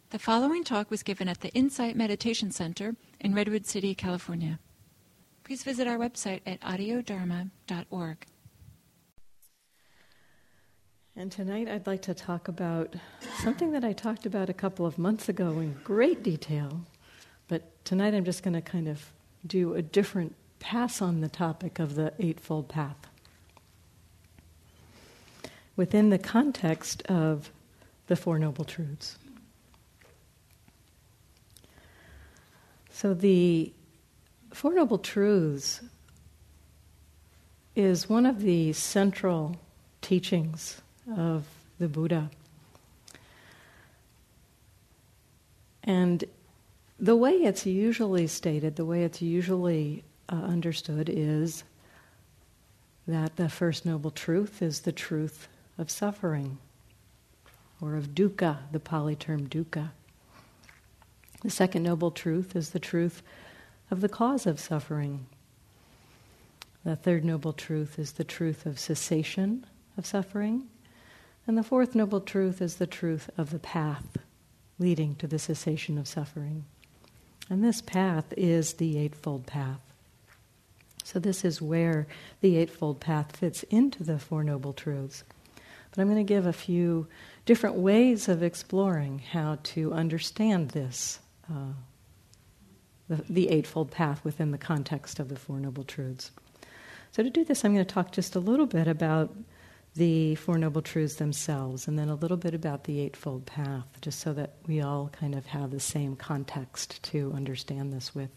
The following talk was given at the Insight Meditation Center in Redwood City, California. Please visit our website at audiodharma.org. And tonight I'd like to talk about something that I talked about a couple of months ago in great detail, but tonight I'm just going to kind of do a different pass on the topic of the Eightfold Path within the context of the Four Noble Truths. So the Four Noble Truths is one of the central teachings of the Buddha. And the way it's usually stated, the way it's usually understood is that the first noble truth is the truth of suffering, or of dukkha, the Pali term dukkha. The second noble truth is the truth of the cause of suffering. The third noble truth is the truth of cessation of suffering. And the fourth noble truth is the truth of the path leading to the cessation of suffering. And this path is the Eightfold Path. So this is where the Eightfold Path fits into the Four Noble Truths. But I'm going to give a few different ways of exploring how to understand this, the Eightfold Path within the context of the Four Noble Truths. So to do this, I'm going to talk just a little bit about the Four Noble Truths themselves, and then a little bit about the Eightfold Path, just so that we all kind of have the same context to understand this with.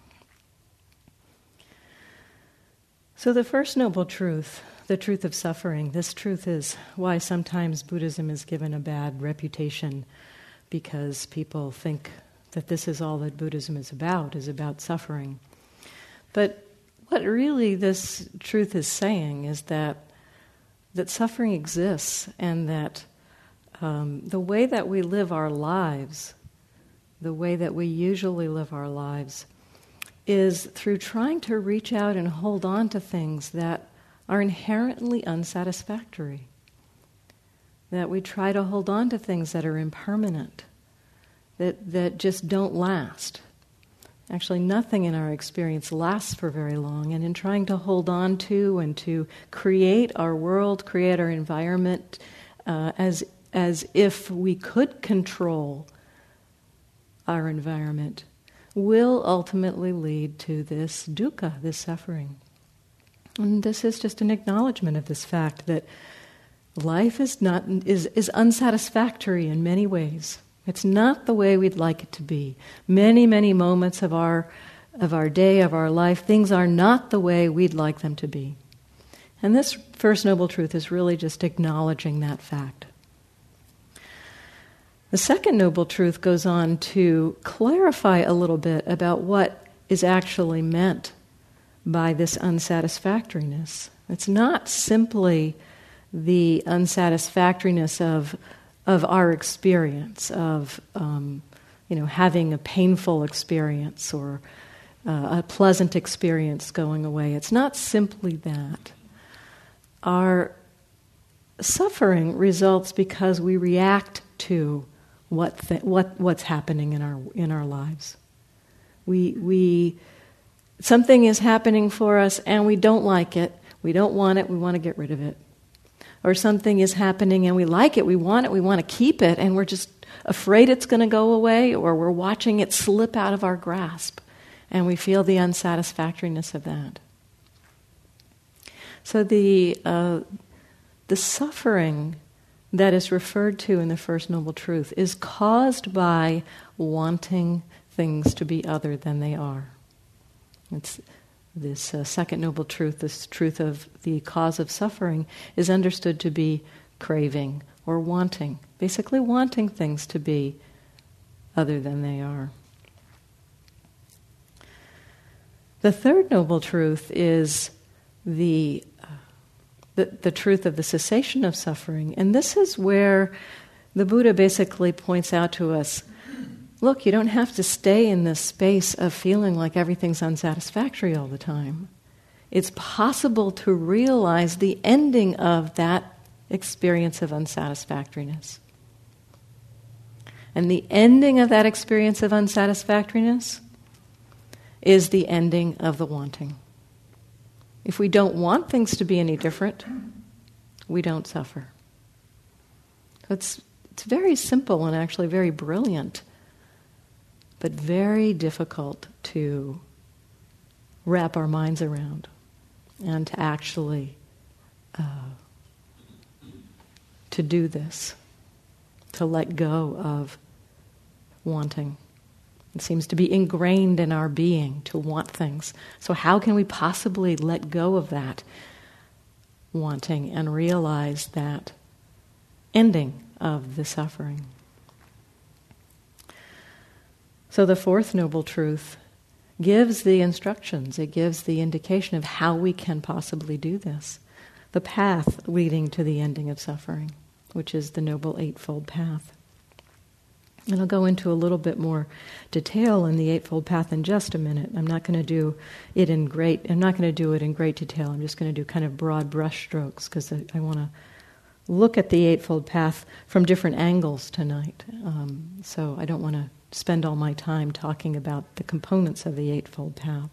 So the first noble truth, the truth of suffering, this truth is why sometimes Buddhism is given a bad reputation, because people think that this is all that Buddhism is about suffering. But what really this truth is saying is that suffering exists, and that the way that we live our lives, the way that we usually live our lives, is through trying to reach out and hold on to things that are inherently unsatisfactory. That we try to hold on to things that are impermanent, that just don't last. Actually, nothing in our experience lasts for very long, and in trying to hold on to and to create our world, create our environment as if we could control our environment, will ultimately lead to this dukkha, this suffering. And this is just an acknowledgement of this fact that life is unsatisfactory in many ways. It's not the way we'd like it to be. Many, many moments of our day, of our life, things are not the way we'd like them to be. And this first noble truth is really just acknowledging that fact. The second noble truth goes on to clarify a little bit about what is actually meant by this unsatisfactoriness. It's not simply the unsatisfactoriness of our experience, of having a painful experience or a pleasant experience going away. It's not simply that. Our suffering results because we react to what's happening in our lives. Something is happening for us and we don't like it. We don't want it. We want to get rid of it. Or something is happening and we like it. We want it. We want to keep it, and we're just afraid it's going to go away, or we're watching it slip out of our grasp, and we feel the unsatisfactoriness of that. So the suffering that is referred to in the First Noble Truth is caused by wanting things to be other than they are. It's this second noble truth, this truth of the cause of suffering, is understood to be craving or wanting, basically wanting things to be other than they are. The third noble truth is the truth of the cessation of suffering. And this is where the Buddha basically points out to us, look, you don't have to stay in this space of feeling like everything's unsatisfactory all the time. It's possible to realize the ending of that experience of unsatisfactoriness. And the ending of that experience of unsatisfactoriness is the ending of the wanting. If we don't want things to be any different, we don't suffer. It's very simple and actually very brilliant, but very difficult to wrap our minds around and to actually to do this, to let go of wanting. It seems to be ingrained in our being to want things. So how can we possibly let go of that wanting and realize that ending of the suffering? So the fourth noble truth gives the instructions, it gives the indication of how we can possibly do this. The path leading to the ending of suffering, which is the Noble Eightfold Path. And I'll go into a little bit more detail in the Eightfold Path in just a minute. I'm not going to do it in great detail. I'm just going to do kind of broad brush strokes because I want to look at the Eightfold Path from different angles tonight. So I don't want to spend all my time talking about the components of the Eightfold Path.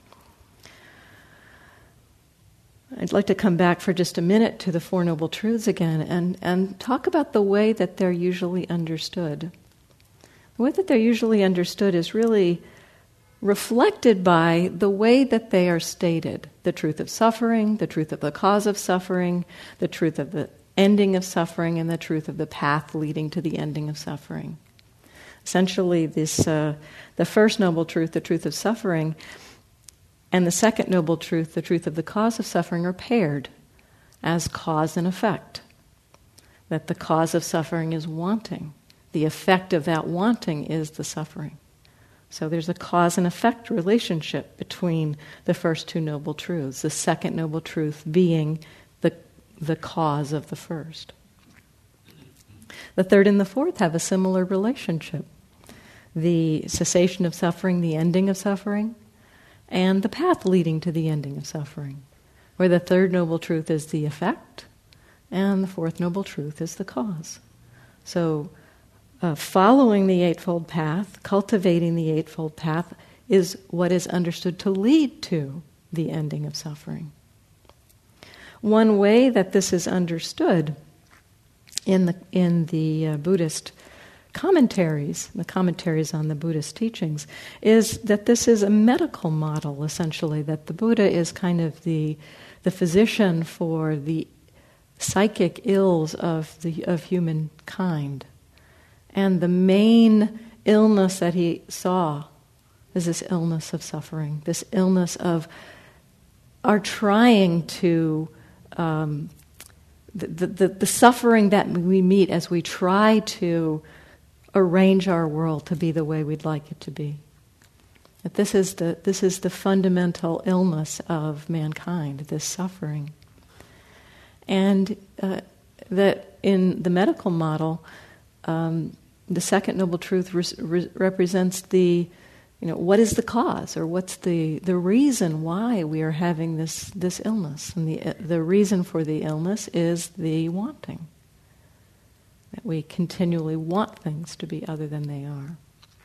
I'd like to come back for just a minute to the Four Noble Truths again and talk about the way that they're usually understood. The way that they're usually understood is really reflected by the way that they are stated. The truth of suffering, the truth of the cause of suffering, the truth of the ending of suffering, and the truth of the path leading to the ending of suffering. Essentially, the first noble truth, the truth of suffering, and the second noble truth, the truth of the cause of suffering, are paired as cause and effect. That the cause of suffering is wanting. The effect of that wanting is the suffering. So there's a cause and effect relationship between the first two noble truths, the second noble truth being the cause of the first. The third and the fourth have a similar relationship. The cessation of suffering, the ending of suffering, and the path leading to the ending of suffering, where the third noble truth is the effect, and the fourth noble truth is the cause. So, following the Eightfold Path, cultivating the Eightfold Path, is what is understood to lead to the ending of suffering. One way that this is understood in the Buddhist commentaries, the commentaries on the Buddhist teachings, is that this is a medical model, essentially, that the Buddha is kind of the physician for the psychic ills of humankind. And the main illness that he saw is this illness of suffering, this illness of our trying to the suffering that we meet as we try to arrange our world to be the way we'd like it to be. That this is the fundamental illness of mankind, this suffering. And that in the medical model, the second noble truth represents what is the cause, or what's the reason why we are having this illness. And the reason for the illness is the wanting. That we continually want things to be other than they are.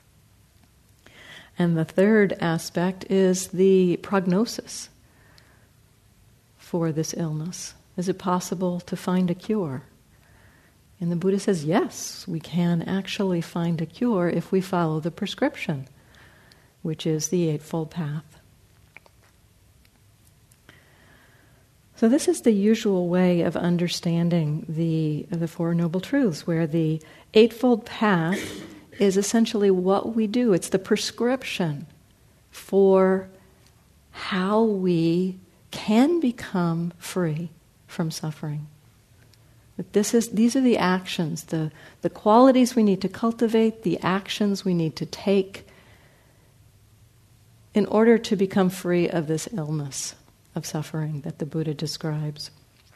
And the third aspect is the prognosis for this illness. Is it possible to find a cure? And the Buddha says, yes, we can actually find a cure if we follow the prescription, which is the Eightfold Path. So this is the usual way of understanding the Four Noble Truths, where the Eightfold Path is essentially what we do. It's the prescription for how we can become free from suffering. That these are the actions, the qualities we need to cultivate, the actions we need to take in order to become free of this illness of suffering that the Buddha describes.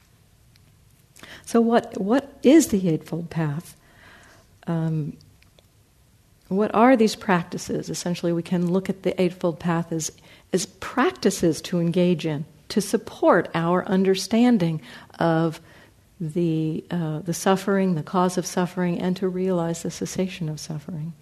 So what is the Eightfold Path? What are these practices? Essentially, we can look at the Eightfold Path as practices to engage in, to support our understanding of the suffering, the cause of suffering, and to realize the cessation of suffering.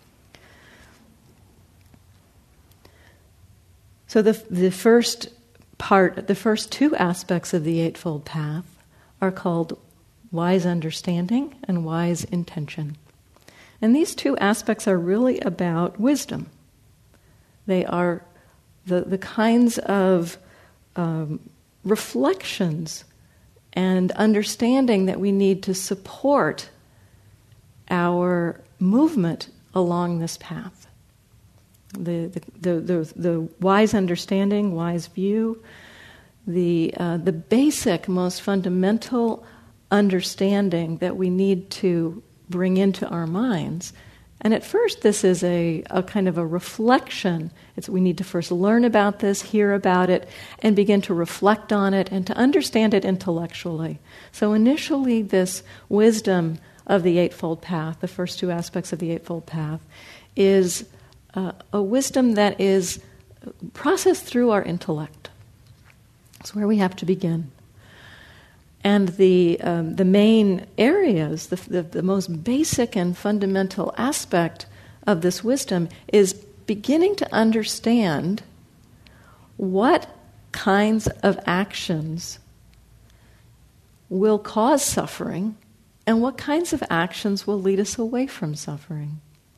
So the first two aspects of the Eightfold Path are called wise understanding and wise intention. And these two aspects are really about wisdom. They are the kinds of reflections and understanding that we need to support our movement along this path. The wise understanding, wise view, the basic, most fundamental understanding that we need to bring into our minds. And at first, this is a kind of a reflection. We need to first learn about this, hear about it, and begin to reflect on it and to understand it intellectually. So initially, this wisdom of the Eightfold Path, the first two aspects of the Eightfold Path, is a wisdom that is processed through our intellect. It's where we have to begin. And the main areas, the most basic and fundamental aspect of this wisdom is beginning to understand what kinds of actions will cause suffering and what kinds of actions will lead us away from suffering.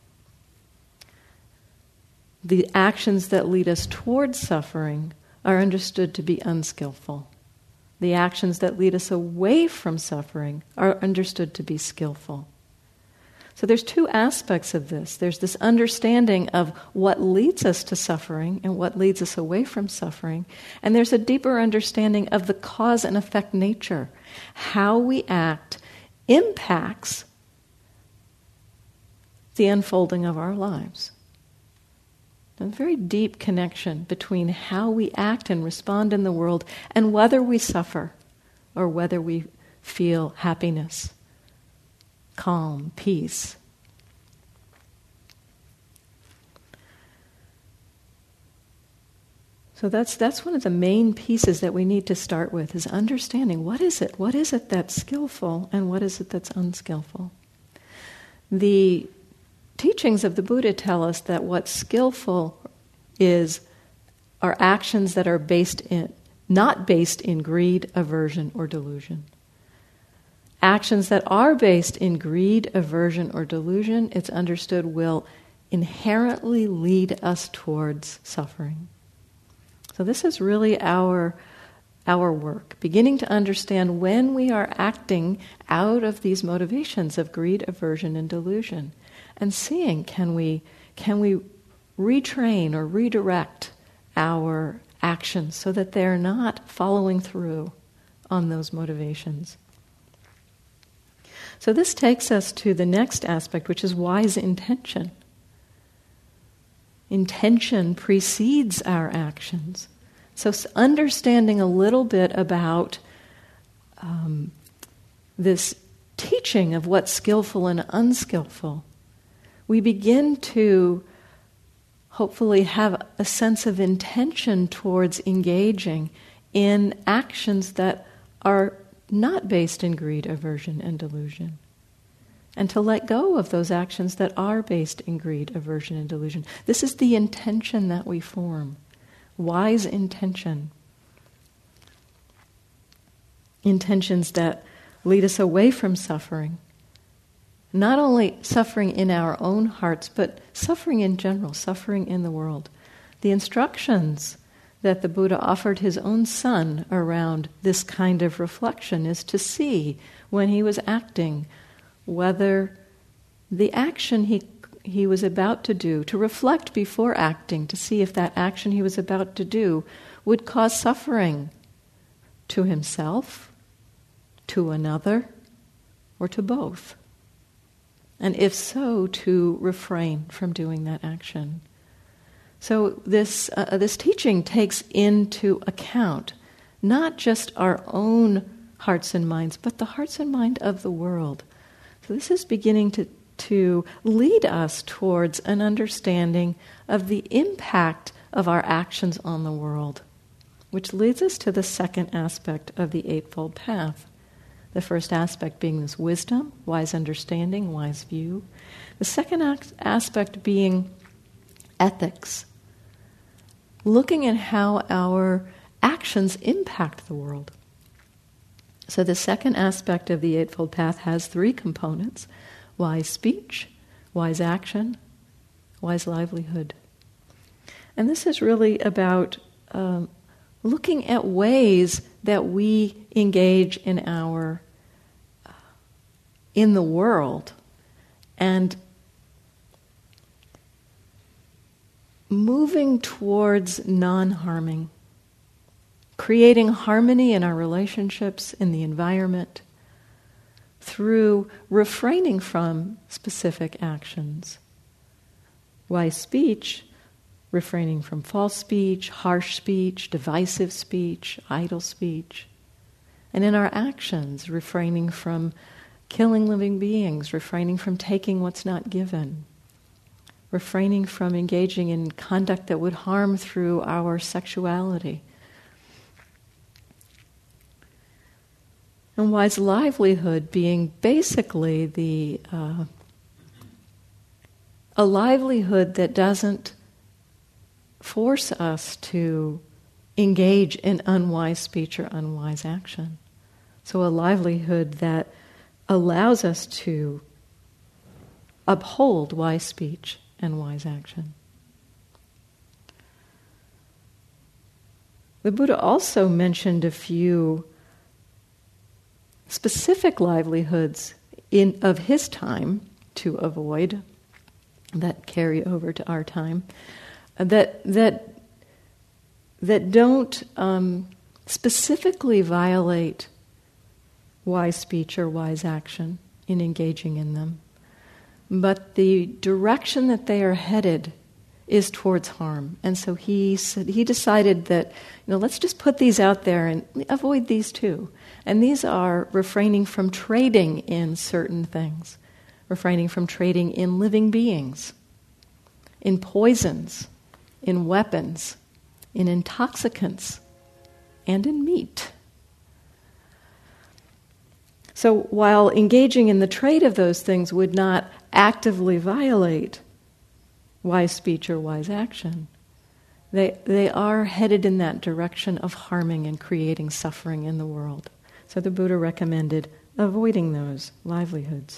The actions that lead us towards suffering are understood to be unskillful. The actions that lead us away from suffering are understood to be skillful. So there's two aspects of this. There's this understanding of what leads us to suffering and what leads us away from suffering. And there's a deeper understanding of the cause and effect nature. How we act impacts the unfolding of our lives. A very deep connection between how we act and respond in the world and whether we suffer or whether we feel happiness, calm, peace. So that's one of the main pieces that we need to start with, is understanding what is it? What is it that's skillful and what is it that's unskillful? The teachings of the Buddha tell us that what's skillful are actions that are not based in greed, aversion, or delusion. Actions that are based in greed, aversion, or delusion, it's understood, will inherently lead us towards suffering. So this is really our work, beginning to understand when we are acting out of these motivations of greed, aversion, and delusion. And seeing, can we retrain or redirect our actions so that they're not following through on those motivations. So this takes us to the next aspect, which is wise intention. Intention precedes our actions. So understanding a little bit about this teaching of what's skillful and unskillful, we begin to hopefully have a sense of intention towards engaging in actions that are not based in greed, aversion, and delusion. And to let go of those actions that are based in greed, aversion, and delusion. This is the intention that we form. Wise intention. Intentions that lead us away from suffering. Not only suffering in our own hearts, but suffering in general, suffering in the world. The instructions that the Buddha offered his own son around this kind of reflection is to see, when he was acting, whether the action he was about to do, to reflect before acting, to see if that action he was about to do would cause suffering to himself, to another, or to both. And if so, to refrain from doing that action. So this teaching takes into account not just our own hearts and minds, but the hearts and mind of the world. So this is beginning to lead us towards an understanding of the impact of our actions on the world, which leads us to the second aspect of the Eightfold Path. The first aspect being this wisdom, wise understanding, wise view. The second aspect being ethics, looking at how our actions impact the world. So the second aspect of the Eightfold Path has three components: wise speech, wise action, wise livelihood. And this is really about looking at ways that we engage in the world and moving towards non-harming, creating harmony in our relationships, in the environment, through refraining from specific actions. Wise speech, refraining from false speech, harsh speech, divisive speech, idle speech. And in our actions, refraining from killing living beings, refraining from taking what's not given, refraining from engaging in conduct that would harm through our sexuality. And wise livelihood being basically a livelihood that doesn't force us to engage in unwise speech or unwise action. So a livelihood that allows us to uphold wise speech and wise action. The Buddha also mentioned a few specific livelihoods of his time to avoid that carry over to our time, that don't specifically violate wise speech or wise action in engaging in them, but the direction that they are headed is towards harm. And so he decided that, let's just put these out there and avoid these too. And these are refraining from trading in certain things, refraining from trading in living beings, in poisons, in weapons, in intoxicants, and in meat. So while engaging in the trade of those things would not actively violate wise speech or wise action, they are headed in that direction of harming and creating suffering in the world. So the Buddha recommended avoiding those livelihoods.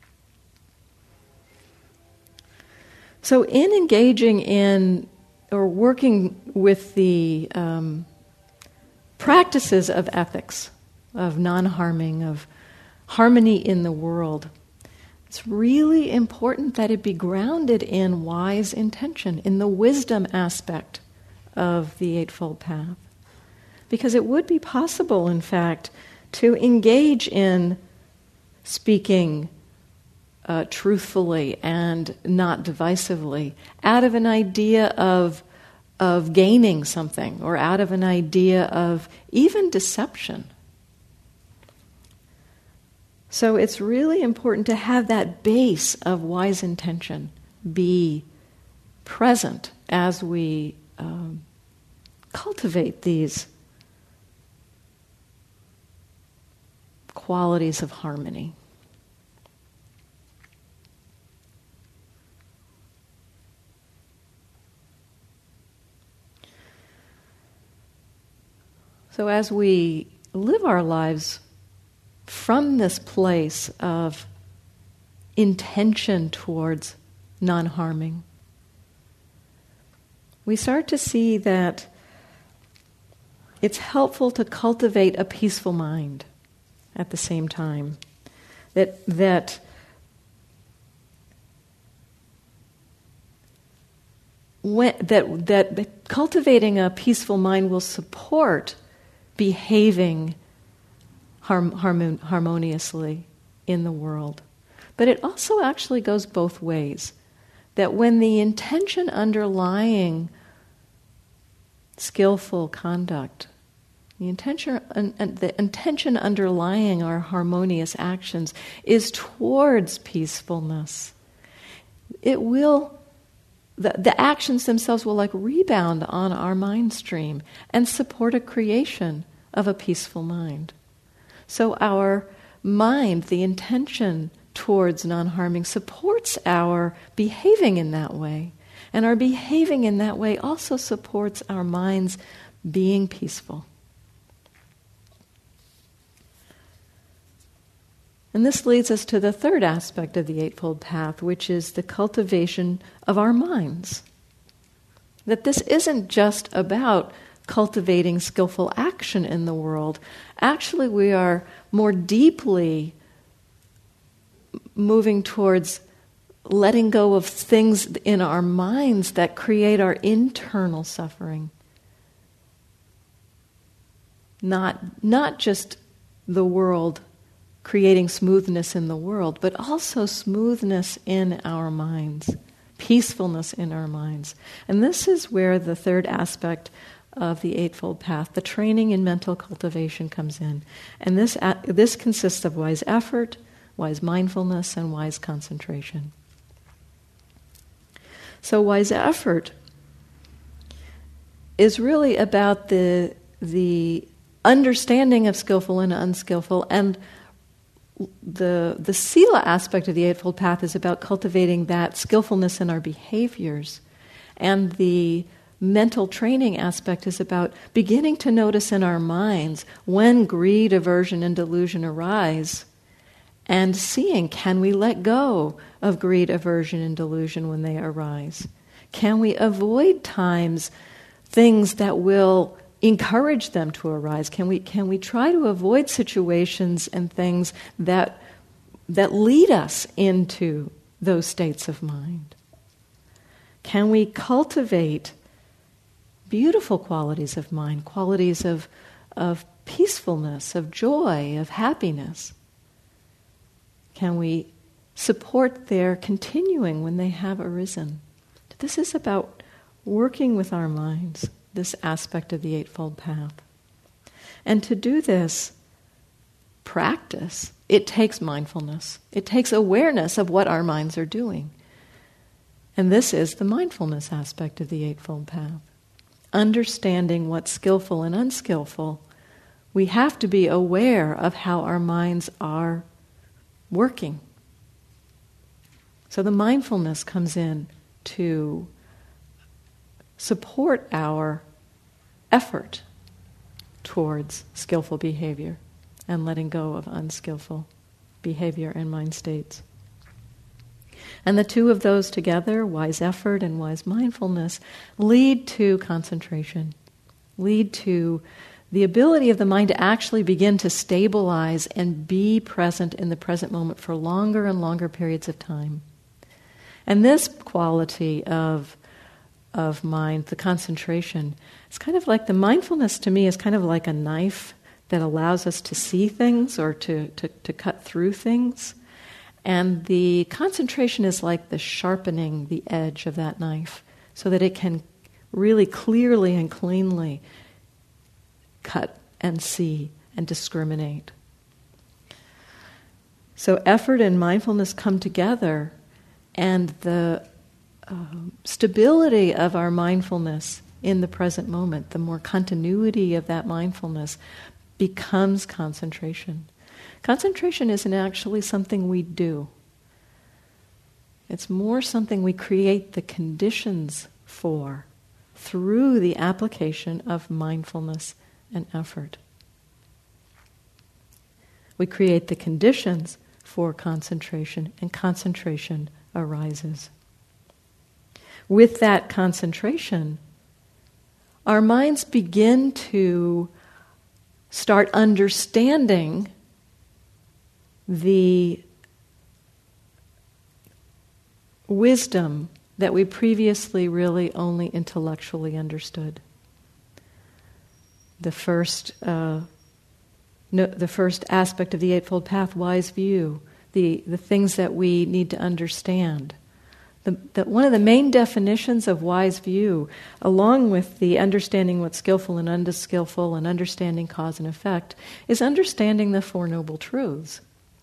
So in engaging in or working with the practices of ethics, of non-harming, of harmony in the world, it's really important that it be grounded in wise intention, in the wisdom aspect of the Eightfold Path. Because it would be possible, in fact, to engage in speaking truthfully and not divisively out of an idea of gaining something, or out of an idea of even deception. So it's really important to have that base of wise intention be present as we cultivate these qualities of harmony. So as we live our lives from this place of intention towards non-harming, we start to see that it's helpful to cultivate a peaceful mind at the same time. That cultivating a peaceful mind will support behaving harmoniously in the world. But it also actually goes both ways. That when the intention underlying skillful conduct, the intention underlying our harmonious actions is towards peacefulness, it will, the actions themselves will rebound on our mind stream and support a creation of a peaceful mind. So our mind, the intention towards non-harming, supports our behaving in that way. And our behaving in that way also supports our minds being peaceful. And this leads us to the third aspect of the Eightfold Path, which is the cultivation of our minds. That this isn't just about cultivating skillful action in the world. Actually, we are more deeply moving towards letting go of things in our minds that create our internal suffering. Not just the world creating smoothness in the world, but also smoothness in our minds, peacefulness in our minds. And this is where the third aspect of the Eightfold Path, the training in mental cultivation, comes in. And this consists of wise effort, wise mindfulness, and wise concentration. So wise effort is really about the understanding of skillful and unskillful, and the sila aspect of the Eightfold Path is about cultivating that skillfulness in our behaviors. And the mental training aspect is about beginning to notice in our minds when greed, aversion, and delusion arise, and seeing, can we let go of greed, aversion, and delusion when they arise? Can we avoid things that will encourage them to arise? Can we try to avoid situations and things that lead us into those states of mind? Can we cultivate beautiful qualities of mind, qualities of peacefulness, of joy, of happiness? Can we support their continuing when they have arisen? This is about working with our minds, this aspect of the Eightfold Path. And to do this practice, it takes mindfulness. It takes awareness of what our minds are doing. And this is the mindfulness aspect of the Eightfold Path. Understanding what's skillful and unskillful, we have to be aware of how our minds are working. So the mindfulness comes in to support our effort towards skillful behavior and letting go of unskillful behavior and mind states. And the two of those together, wise effort and wise mindfulness, lead to concentration, lead to the ability of the mind to actually begin to stabilize and be present in the present moment for longer and longer periods of time. And this quality of mind, the concentration, it's kind of like the mindfulness to me is kind of like a knife that allows us to see things or to cut through things. And the concentration is like the sharpening the edge of that knife so that it can really clearly and cleanly cut and see and discriminate. So effort and mindfulness come together, and the stability of our mindfulness in the present moment, the more continuity of that mindfulness, becomes concentration. Concentration isn't actually something we do. It's more something we create the conditions for through the application of mindfulness and effort. We create the conditions for concentration, and concentration arises. With that concentration, our minds begin to start understanding the wisdom that we previously really only intellectually understood. The first aspect of the Eightfold Path, wise view, the things that we need to understand. One of the main definitions of wise view, along with the understanding what's skillful and unskillful and understanding cause and effect, is understanding the Four Noble Truths.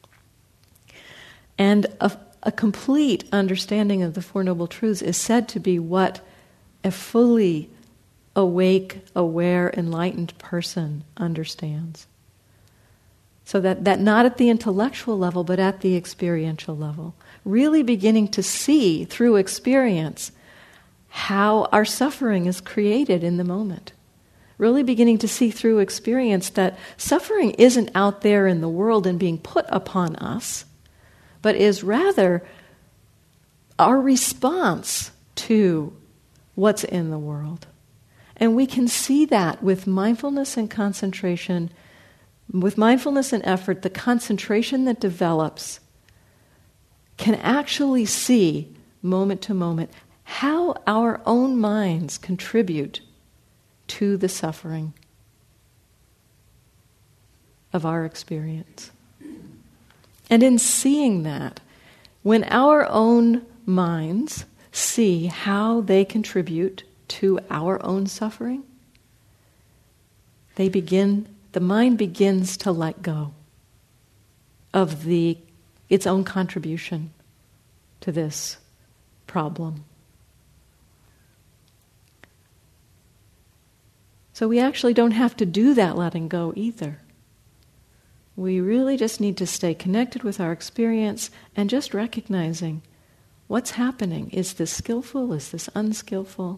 And a complete understanding of the Four Noble Truths is said to be what a fully awake, aware, enlightened person understands. So that not at the intellectual level, but at the experiential level. Really beginning to see through experience how our suffering is created in the moment. Really beginning to see through experience that suffering isn't out there in the world and being put upon us, but is rather our response to what's in the world. And we can see that with mindfulness and concentration. With mindfulness and effort, the concentration that develops can actually see, moment to moment, how our own minds contribute to the suffering of our experience. And in seeing that, when our own minds see how they contribute to our own suffering, the mind begins to let go of its own contribution to this problem. So we actually don't have to do that letting go either. We really just need to stay connected with our experience and just recognizing what's happening. Is this skillful? Is this unskillful?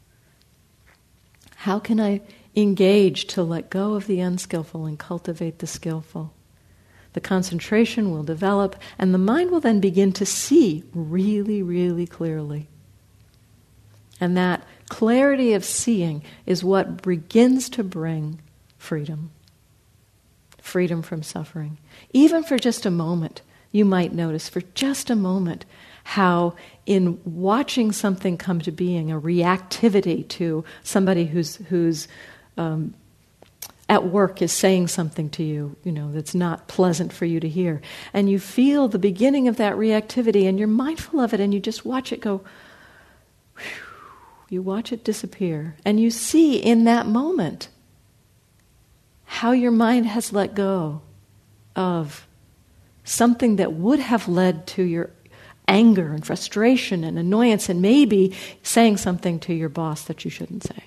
How can I engage to let go of the unskillful and cultivate the skillful? The concentration will develop, and the mind will then begin to see really, really clearly. And that clarity of seeing is what begins to bring freedom. Freedom from suffering. Even for just a moment, you might notice for just a moment how in watching something come to being, a reactivity to somebody who's at work is saying something to you, that's not pleasant for you to hear. And you feel the beginning of that reactivity and you're mindful of it and you just watch it go, whew, you watch it disappear. And you see in that moment how your mind has let go of something that would have led to your anger and frustration and annoyance and maybe saying something to your boss that you shouldn't say.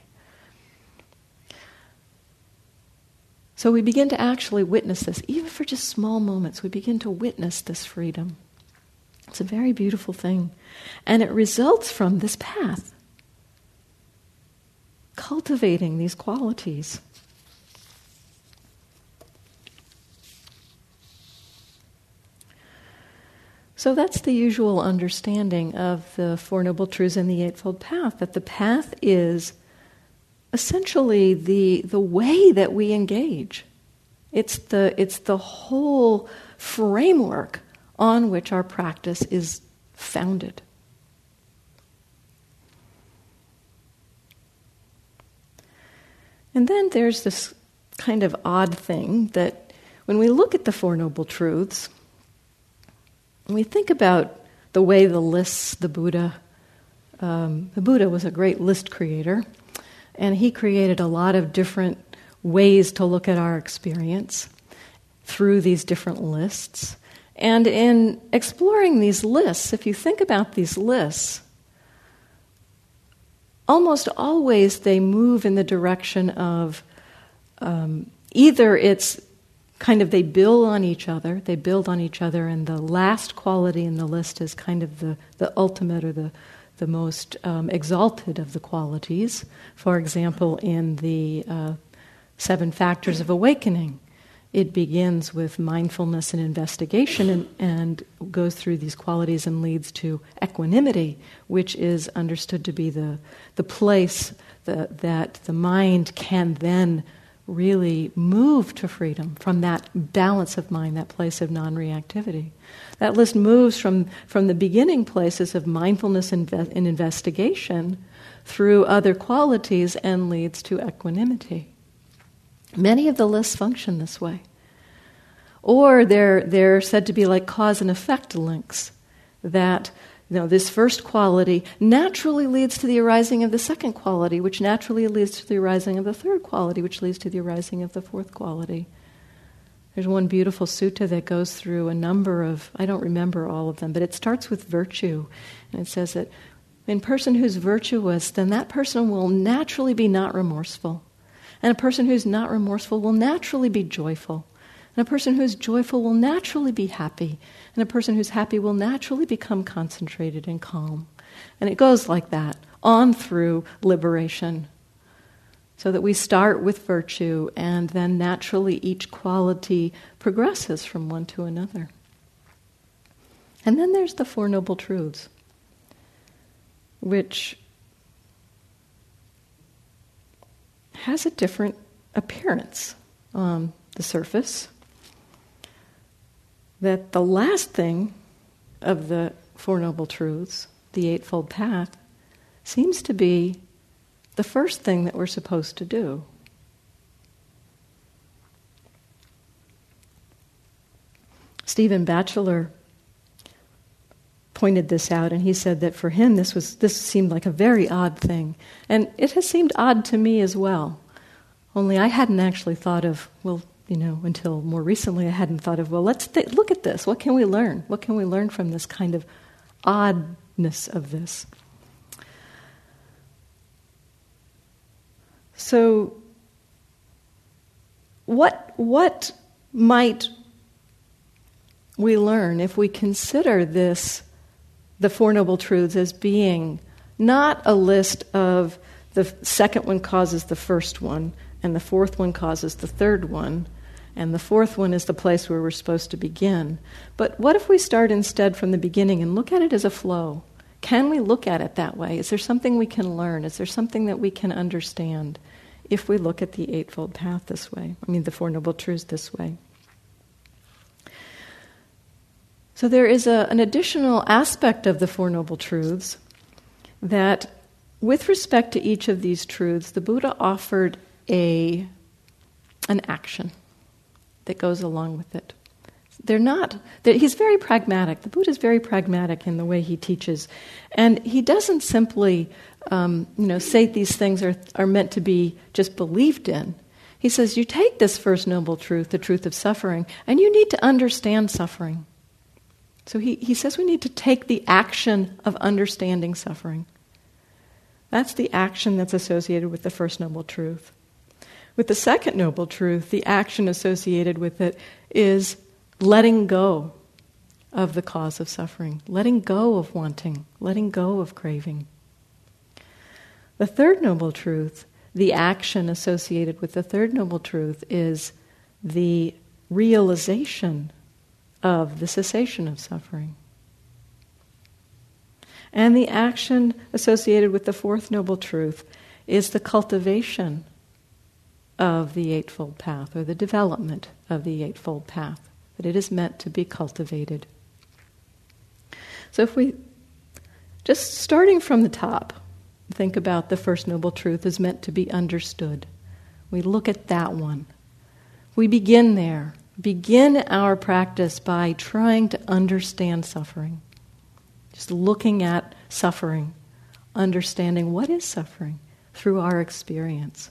So we begin to actually witness this, even for just small moments. We begin to witness this freedom. It's a very beautiful thing. And it results from this path, cultivating these qualities. So that's the usual understanding of the Four Noble Truths and the Eightfold Path, that the path is essentially the way that we engage. It's the whole framework on which our practice is founded. And then there's this kind of odd thing that when we look at the Four Noble Truths, we think about the way the Buddha was a great list creator, and he created a lot of different ways to look at our experience through these different lists. And in exploring these lists, if you think about these lists, almost always they move in the direction of either it's kind of they build on each other, and the last quality in the list is kind of the ultimate or the most exalted of the qualities. For example, in the 7 Factors of Awakening, it begins with mindfulness and investigation and goes through these qualities and leads to equanimity, which is understood to be the place that the mind can then really move to freedom from that balance of mind, that place of non-reactivity. That list moves from the beginning places of mindfulness and investigation through other qualities and leads to equanimity. Many of the lists function this way. Or they're said to be like cause and effect links, that this first quality naturally leads to the arising of the second quality, which naturally leads to the arising of the third quality, which leads to the arising of the fourth quality. There's one beautiful sutta that goes through a number of, I don't remember all of them, but it starts with virtue. And it says that in a person who's virtuous, then that person will naturally be not remorseful. And a person who's not remorseful will naturally be joyful. And a person who is joyful will naturally be happy. And a person who's happy will naturally become concentrated and calm. And it goes like that, on through liberation. So that we start with virtue, and then naturally each quality progresses from one to another. And then there's the Four Noble Truths, which has a different appearance on the surface. That the last thing of the Four Noble Truths, the Eightfold Path, seems to be the first thing that we're supposed to do. Stephen Batchelor pointed this out, and he said that for him this seemed like a very odd thing. And it has seemed odd to me as well. Only I hadn't actually thought of, until more recently I hadn't thought of, let's look at this. What can we learn? What can we learn from this kind of oddness of this? So, what might we learn if we consider this, the Four Noble Truths, as being not a list of the second one causes the first one, and the fourth one causes the third one, and the fourth one is the place where we're supposed to begin. But what if we start instead from the beginning and look at it as a flow? Can we look at it that way? Is there something we can learn? Is there something that we can understand if we look at the Eightfold Path this way? The Four Noble Truths this way. So there is an additional aspect of the Four Noble Truths that, with respect to each of these truths, the Buddha offered an action that goes along with it. He's very pragmatic. The Buddha is very pragmatic in the way he teaches. And he doesn't simply, say these things are meant to be just believed in. He says, you take this first noble truth, the truth of suffering, and you need to understand suffering. So he says we need to take the action of understanding suffering. That's the action that's associated with the first noble truth. With the second noble truth, the action associated with it is letting go of the cause of suffering, letting go of wanting, letting go of craving. The third noble truth, the action associated with the third noble truth, is the realization of the cessation of suffering. And the action associated with the fourth noble truth is the cultivation of the Eightfold Path, or the development of the Eightfold Path, that it is meant to be cultivated. So if we, just starting from the top, think about the first noble truth is meant to be understood. We look at that one. We begin there. Begin our practice by trying to understand suffering. Just looking at suffering, understanding what is suffering through our experience.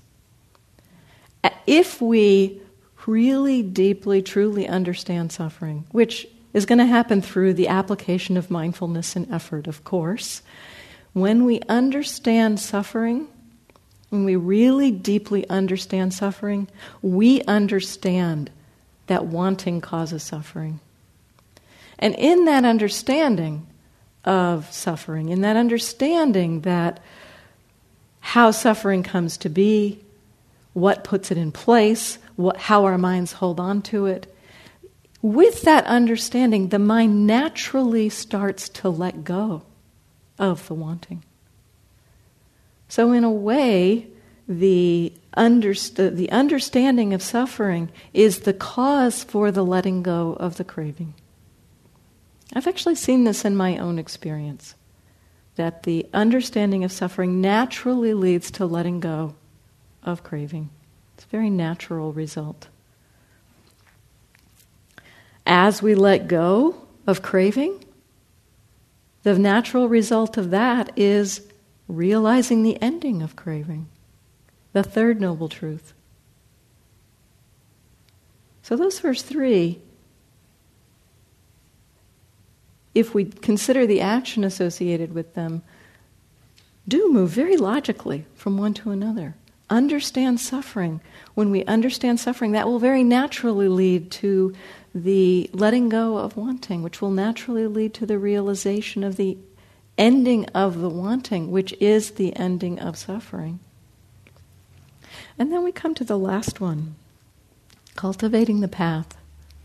If we really deeply, truly understand suffering, which is going to happen through the application of mindfulness and effort, of course, when we understand suffering, when we really deeply understand suffering, we understand that wanting causes suffering. And in that understanding of suffering, in that understanding that how suffering comes to be, what puts it in place, how our minds hold on to it, with that understanding, the mind naturally starts to let go of the wanting. So in a way, the understanding of suffering is the cause for the letting go of the craving. I've actually seen this in my own experience, that the understanding of suffering naturally leads to letting go of craving. It's a very natural result. As we let go of craving, the natural result of that is realizing the ending of craving, the third noble truth. So those first three, if we consider the action associated with them, do move very logically from one to another. understand suffering, when we understand suffering, that will very naturally lead to the letting go of wanting, which will naturally lead to the realization of the ending of the wanting, which is the ending of suffering. And then we come to the last one, cultivating the path.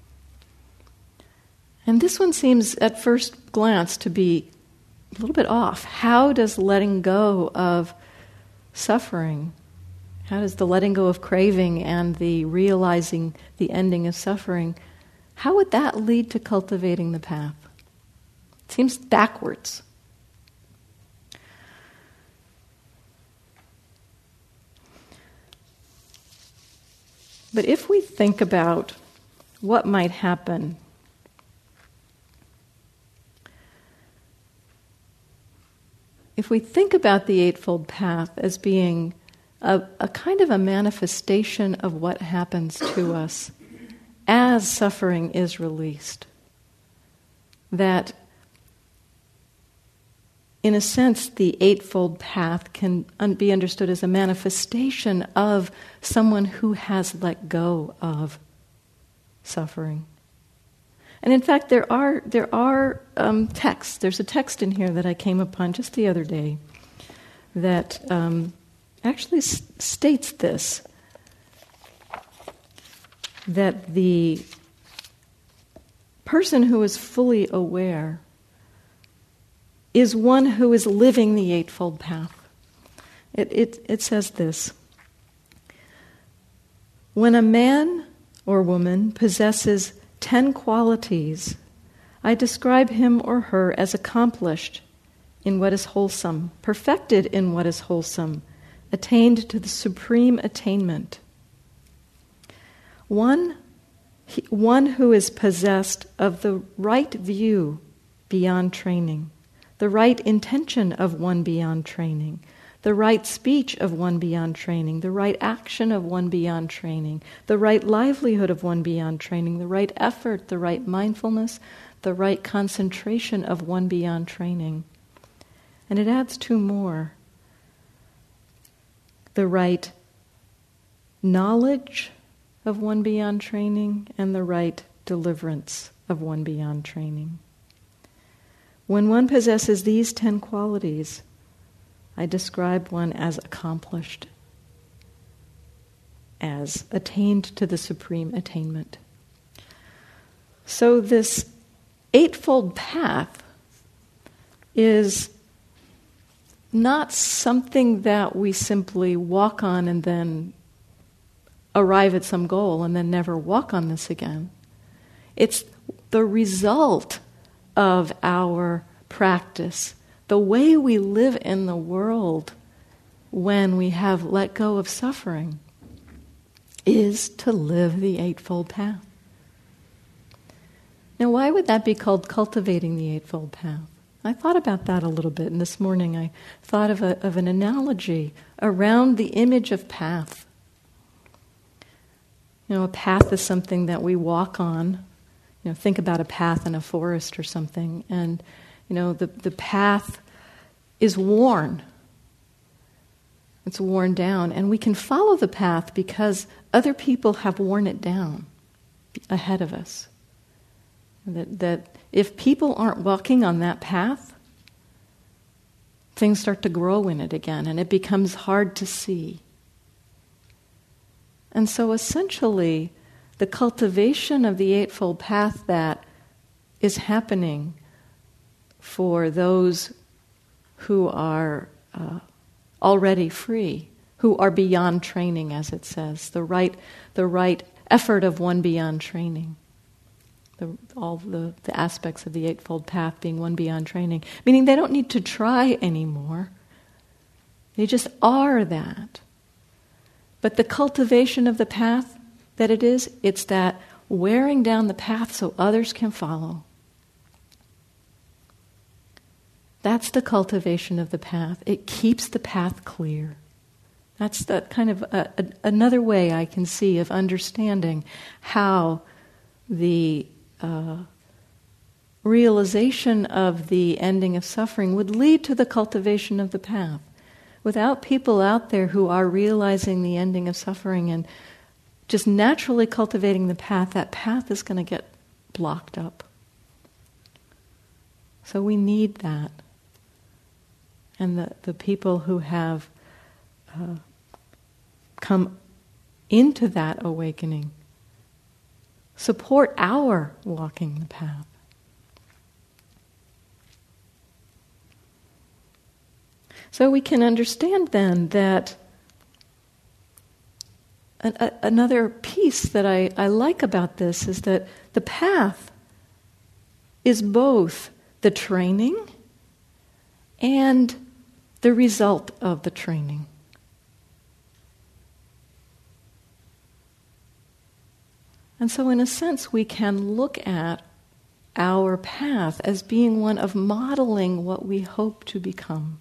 And this one seems at first glance to be a little bit off. How does letting go of suffering, how does the letting go of craving and the realizing the ending of suffering, how would that lead to cultivating the path? It seems backwards. But if we think about what might happen, if we think about the Eightfold Path as being a kind of a manifestation of what happens to us as suffering is released, that in a sense the Eightfold Path can be understood as a manifestation of someone who has let go of suffering. And in fact, there are texts. There's a text in here that I came upon just the other day that actually states this, that the person who is fully aware is one who is living the Eightfold Path. It says this: when a man or woman possesses 10 qualities, I describe him or her as accomplished in what is wholesome, perfected in what is wholesome, attained to the supreme attainment. One who is possessed of the right view beyond training, the right intention of one beyond training, the right speech of one beyond training, the right action of one beyond training, the right livelihood of one beyond training, the right effort, the right mindfulness, the right concentration of one beyond training. And it adds 2 more. The right knowledge of one beyond training and the right deliverance of one beyond training. When one possesses these 10 qualities, I describe one as accomplished, as attained to the supreme attainment. So this Eightfold Path is not something that we simply walk on and then arrive at some goal and then never walk on this again. It's the result of our practice, the way we live in the world when we have let go of suffering is to live the Eightfold Path. Now, why would that be called cultivating the Eightfold Path? I thought about that a little bit, and this morning I thought of an analogy around the image of path. You know, a path is something that we walk on. You know, think about a path in a forest or something, and you know, the path is worn. It's worn down, and we can follow the path because other people have worn it down ahead of us. That if people aren't walking on that path, things start to grow in it again, and it becomes hard to see. And so essentially, the cultivation of the Eightfold Path that is happening for those who are already free, who are beyond training, as it says, the right effort of one beyond training. All the aspects of the Eightfold Path being one beyond training, meaning they don't need to try anymore. They just are that. But the cultivation of the path that it's that wearing down the path so others can follow. That's the cultivation of the path. It keeps the path clear. That's the kind of another way I can see of understanding how the realization of the ending of suffering would lead to the cultivation of the path. without people out there who are realizing the ending of suffering and just naturally cultivating the path, that path is going to get blocked up. So we need that. And the people who have come into that awakening support our walking the path. So we can understand then that another piece that I like about this is that the path is both the training and the result of the training. And so in a sense we can look at our path as being one of modeling what we hope to become.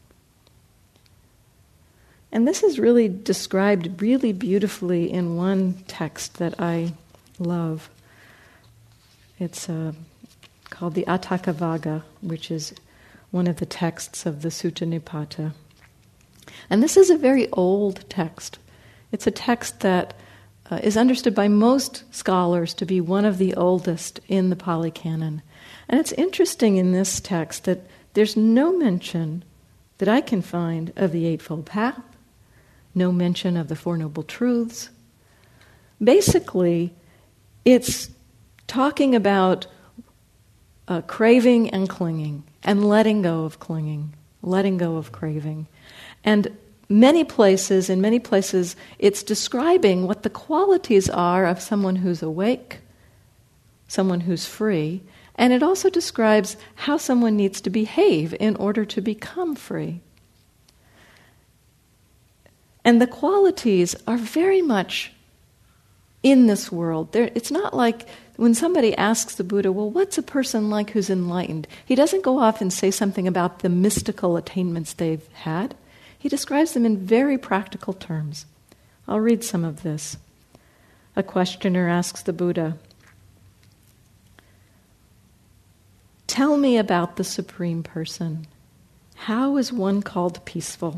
And this is really described really beautifully in one text that I love. It's called the Atthakavagga, which is one of the texts of the Sutta Nipata. And this is a very old text. It's a text that is understood by most scholars to be one of the oldest in the Pali Canon. And it's interesting in this text that there's no mention that I can find of the Eightfold Path, no mention of the Four Noble Truths. Basically, it's talking about craving and clinging, and letting go of clinging, letting go of craving. And in many places, it's describing what the qualities are of someone who's awake, someone who's free, and it also describes how someone needs to behave in order to become free. And the qualities are very much in this world. It's not like when somebody asks the Buddha, well, what's a person like who's enlightened? He doesn't go off and say something about the mystical attainments they've had. He describes them in very practical terms. I'll read some of this. A questioner asks the Buddha, "Tell me about the Supreme Person. How is one called peaceful?"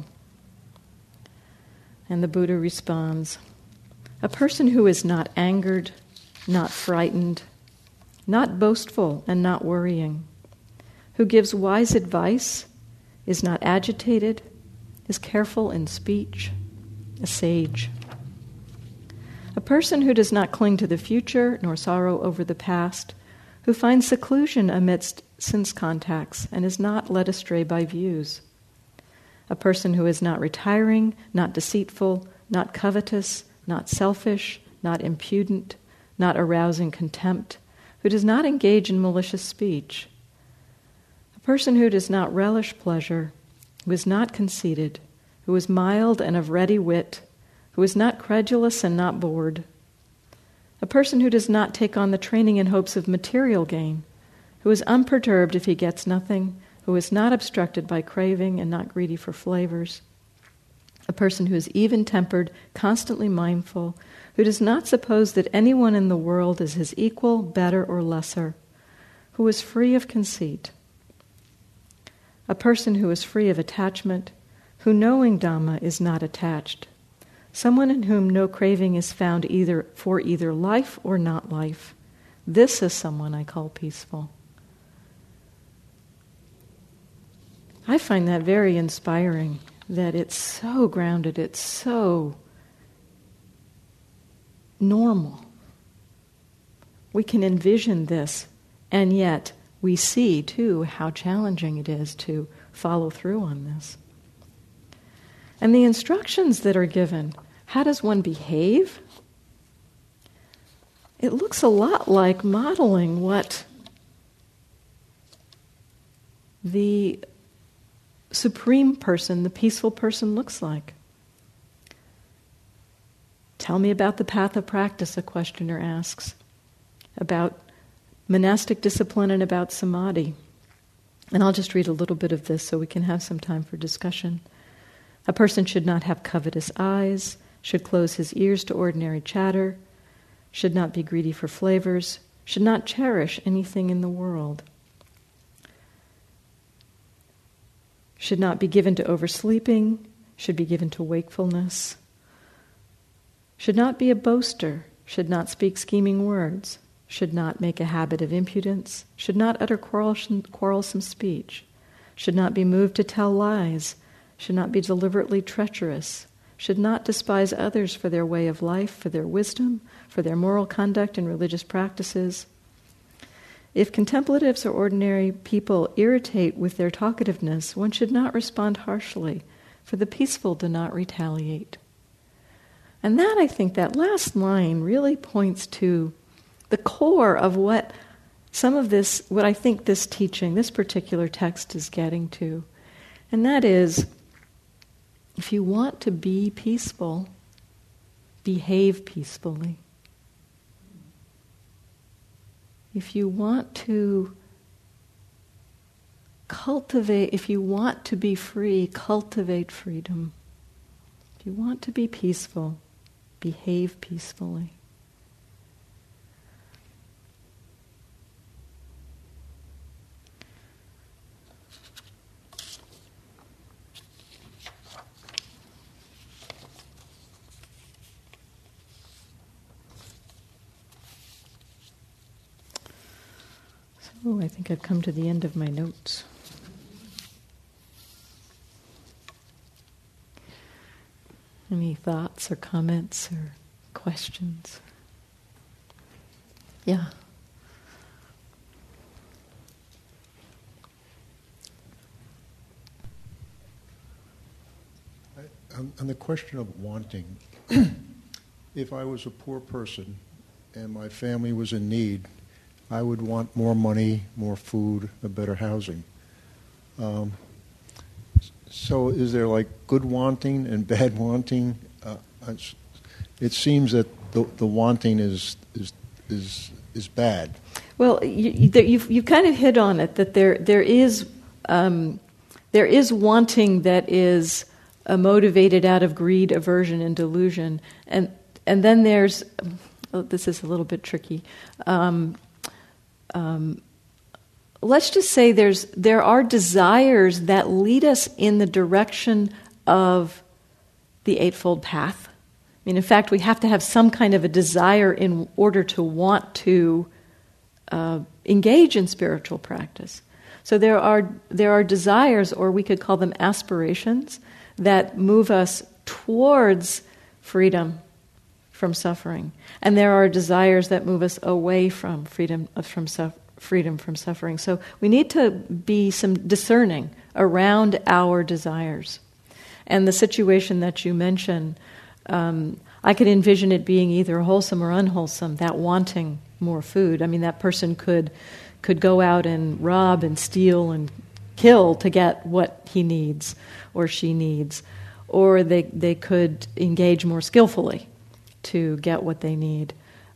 And the Buddha responds, "A person who is not angered, not frightened, not boastful and not worrying, who gives wise advice, is not agitated, is careful in speech, a sage. A person who does not cling to the future nor sorrow over the past, who finds seclusion amidst sense contacts and is not led astray by views. A person who is not retiring, not deceitful, not covetous, not selfish, not impudent, not arousing contempt, who does not engage in malicious speech. A person who does not relish pleasure, who is not conceited, who is mild and of ready wit, who is not credulous and not bored. A person who does not take on the training in hopes of material gain, who is unperturbed if he gets nothing, who is not obstructed by craving and not greedy for flavors. A person who is even-tempered, constantly mindful, who does not suppose that anyone in the world is his equal, better, or lesser, who is free of conceit. A person who is free of attachment, who knowing Dhamma is not attached. Someone in whom no craving is found either for either life or not life. This is someone I call peaceful. I find that very inspiring, that it's so grounded, it's so normal. We can envision this, and yet we see, too, how challenging it is to follow through on this. And the instructions that are given, how does one behave? It looks a lot like modeling what the Supreme Person, the peaceful person, looks like. Tell me about the path of practice, a questioner asks, about monastic discipline and about samadhi. And I'll just read a little bit of this so we can have some time for discussion. A person should not have covetous eyes, should close his ears to ordinary chatter, should not be greedy for flavors, should not cherish anything in the world, should not be given to oversleeping, should be given to wakefulness, should not be a boaster, should not speak scheming words, should not make a habit of impudence, should not utter quarrelsome speech, should not be moved to tell lies, should not be deliberately treacherous, should not despise others for their way of life, for their wisdom, for their moral conduct and religious practices. If contemplatives or ordinary people irritate with their talkativeness, one should not respond harshly, for the peaceful do not retaliate. And that, I think, that last line really points to the core of what I think this teaching, this particular text is getting to. And that is, if you want to be peaceful, behave peacefully. If you want to if you want to be free, cultivate freedom. If you want to be peaceful, behave peacefully. So I think I've come to the end of my notes. Any thoughts or comments or questions? Yeah. On the question of wanting, if I was a poor person and my family was in need, I would want more money, more food, a better housing. So is there like good wanting and bad wanting? It seems that the wanting is bad. Well, you've kind of hit on it, that there is wanting that is motivated out of greed, aversion, and delusion, and then there's this is a little bit tricky. Let's just say there are desires that lead us in the direction of the Eightfold Path. I mean, in fact, we have to have some kind of a desire in order to want to engage in spiritual practice. So there are desires, or we could call them aspirations, that move us towards freedom from suffering, and there are desires that move us away from freedom from suffering. So we need to be some discerning around our desires. And the situation that you mentioned, I could envision it being either wholesome or unwholesome, that wanting more food. I mean, that person could go out and rob and steal and kill to get what he needs or she needs. Or they could engage more skillfully to get what they need.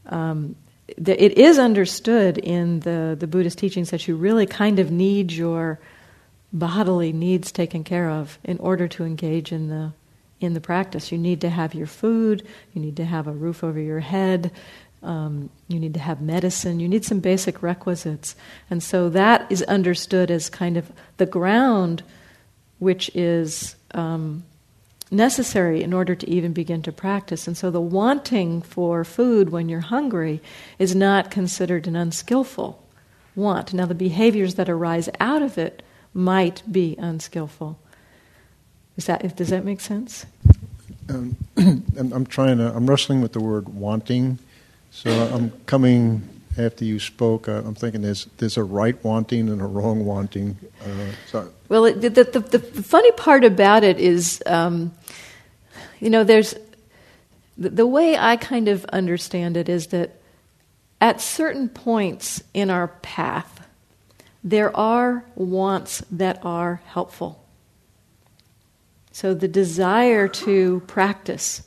It is understood in the Buddhist teachings that you really kind of need your bodily needs taken care of in order to engage in the practice. You need to have your food, you need to have a roof over your head, you need to have medicine, you need some basic requisites. And so that is understood as kind of the ground which is necessary in order to even begin to practice. And so the wanting for food when you're hungry is not considered an unskillful want. Now the behaviors that arise out of it might be unskillful. Does that make sense? I'm wrestling with the word wanting. So I'm coming after you spoke. I'm thinking there's a right wanting and a wrong wanting. Well, the funny part about it is, there's the way I kind of understand it is that at certain points in our path, there are wants that are helpful. So the desire to practice,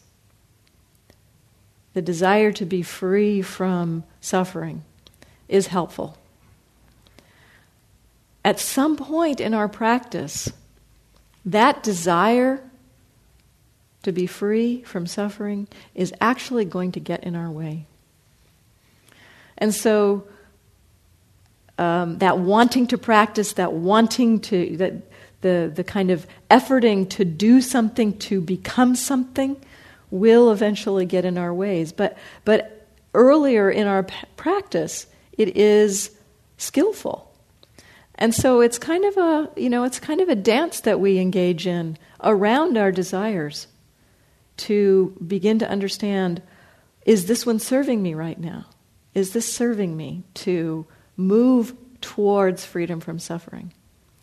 the desire to be free from suffering is helpful. At some point in our practice, that desire to be free from suffering is actually going to get in our way. And so that wanting to practice, that the kind of efforting to do something, to become something, will eventually get in our ways. But earlier in our practice, it is skillful. And so it's kind of a dance that we engage in around our desires to begin to understand, is this one serving me right now? Is this serving me to move towards freedom from suffering?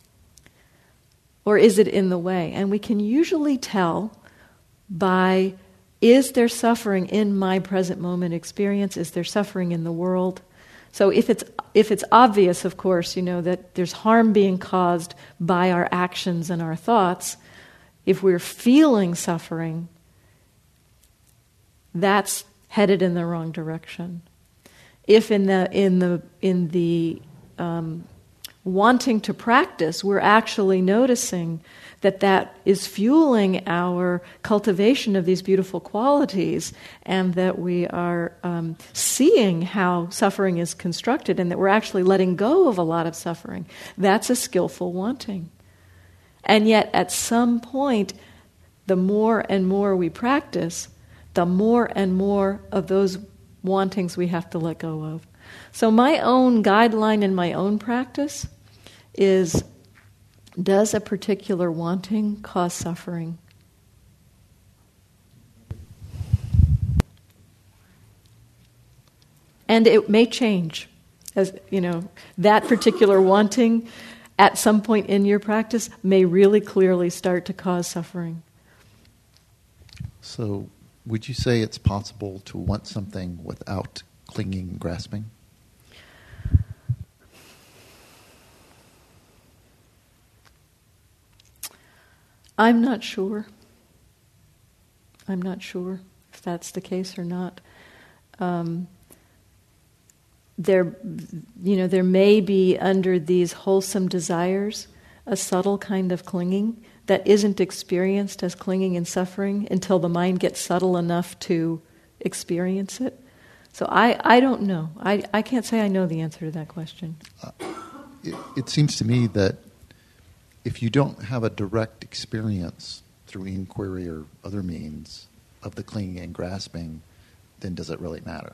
Or is it in the way? And we can usually tell by, is there suffering in my present moment experience? Is there suffering in the world? So if it's obvious, of course, that there's harm being caused by our actions and our thoughts, if we're feeling suffering, that's headed in the wrong direction. If in the wanting to practice, we're actually noticing that is fueling our cultivation of these beautiful qualities, and that we are seeing how suffering is constructed, and that we're actually letting go of a lot of suffering. That's a skillful wanting. And yet, at some point, the more and more we practice, the more and more of those wantings we have to let go of. So my own guideline in my own practice is, does a particular wanting cause suffering? And it may change. As that particular wanting at some point in your practice may really clearly start to cause suffering. So would you say it's possible to want something without clinging and grasping? I'm not sure. I'm not sure if that's the case or not. There may be under these wholesome desires a subtle kind of clinging that isn't experienced as clinging and suffering until the mind gets subtle enough to experience it. So I don't know. I can't say I know the answer to that question. It seems to me that if you don't have a direct experience through inquiry or other means of the clinging and grasping, then does it really matter?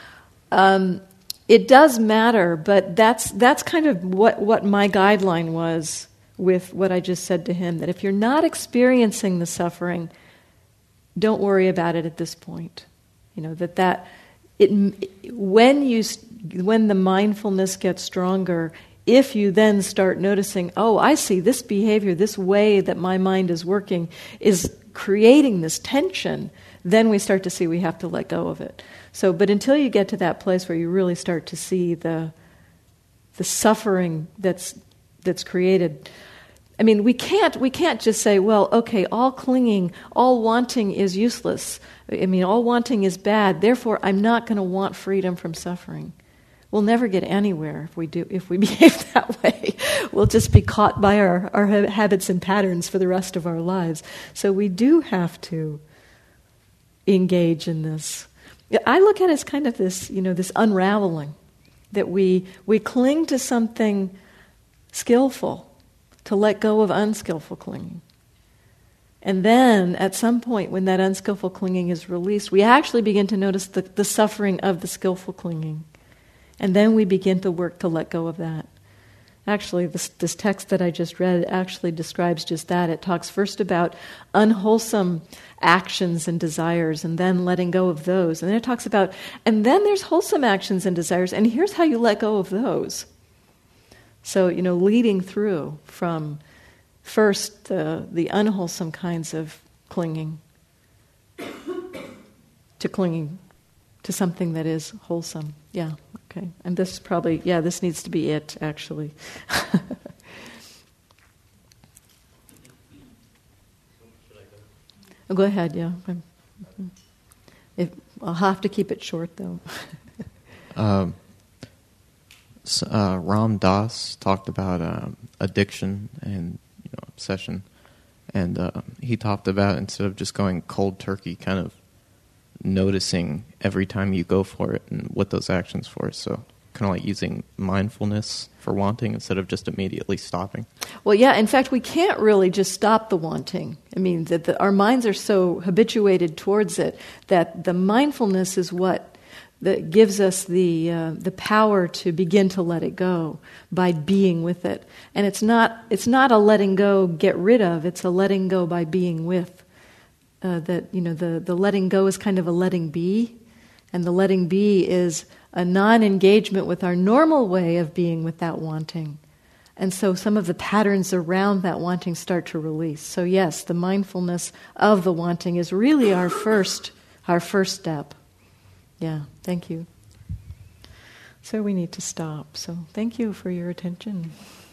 It does matter, but that's kind of what my guideline was with what I just said to him, that if you're not experiencing the suffering, don't worry about it at this point. When the mindfulness gets stronger, if you then start noticing, oh, I see this behavior, this way that my mind is working is creating this tension, then we start to see we have to let go of it. So, but until you get to that place where you really start to see the suffering that's created, I mean, we can't just say, well, okay, all clinging, all wanting is useless. I mean, all wanting is bad. Therefore, I'm not going to want freedom from suffering. We'll never get anywhere if we behave that way. We'll just be caught by our habits and patterns for the rest of our lives. So we do have to engage in this. I look at it as kind of this, this unraveling, that we cling to something skillful to let go of unskillful clinging. And then, at some point, when that unskillful clinging is released, we actually begin to notice the suffering of the skillful clinging. And then we begin to work to let go of that. Actually, this text that I just read actually describes just that. It talks first about unwholesome actions and desires, and then letting go of those. And then it talks about, and then there's wholesome actions and desires, and here's how you let go of those. So, leading through from first the unwholesome kinds of clinging to clinging to something that is wholesome. Yeah, okay. And this needs to be it, actually. Go ahead, yeah. I'll have to keep it short, though. Ram Dass talked about addiction and obsession, and he talked about, instead of just going cold turkey, kind of noticing every time you go for it and what those actions for. So kind of like using mindfulness for wanting instead of just immediately stopping. Well, yeah, in fact, we can't really just stop the wanting. I mean, our minds are so habituated towards it that the mindfulness is what that gives us the power to begin to let it go by being with it. And it's not a letting go, get rid of. It's a letting go by being with. The letting go is kind of a letting be, and the letting be is a non-engagement with our normal way of being without wanting. And so some of the patterns around that wanting start to release. So yes, the mindfulness of the wanting is really our first step. Yeah, thank you. So we need to stop. So thank you for your attention.